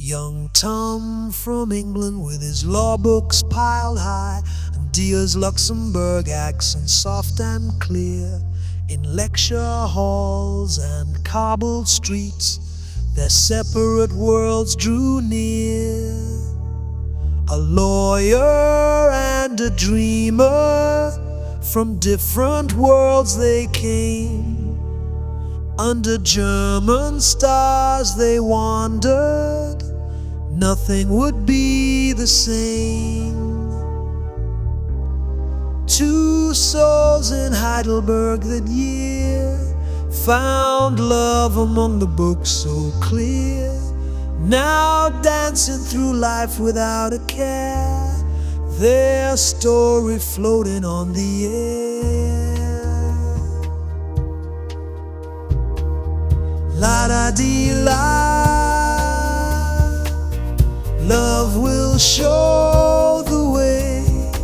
Young Tom from England with his law books piled high, and Dia's Luxembourg accent soft and clear. In lecture halls and cobbled streets, their separate worlds drew near. A lawyer and a dreamer, from different worlds they came. Under German stars they wandered, nothing would be the same. Two souls in Heidelberg that year found love among the books so clear, now dancing through life without a care, their story floating on the air. La-da-dee-la, love will show the way.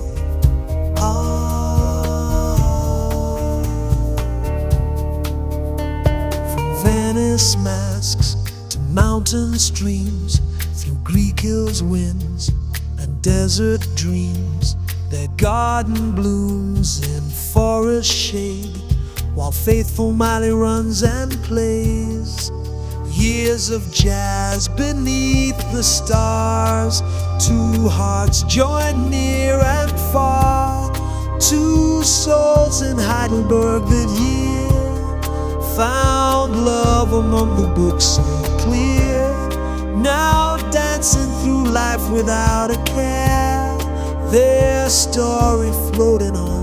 From Venice masks to mountain streams, through Greek hills winds and desert dreams, their garden blooms in forest shade, while faithful Miley runs and plays. Years of jazz beneath the stars, two hearts join near and far. Two souls in Heidelberg that year found love among the books so clear, now dancing through life without a care, their story floating on